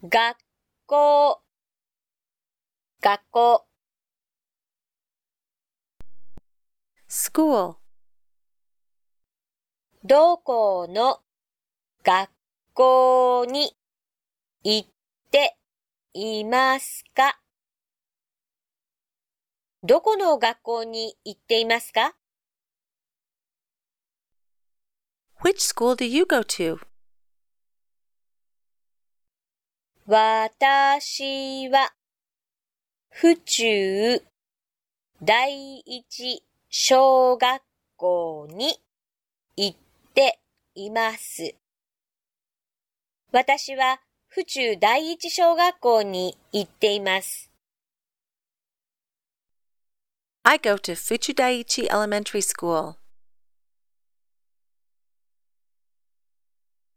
学校、学校。 school, どこの学校に行っていますか？どこの学校に行っていますか？ which school do you go to? 私は府中第一小学校に行っています。私は府中第一小学校に行っています。 I go to Fuchu Daiichi Elementary School.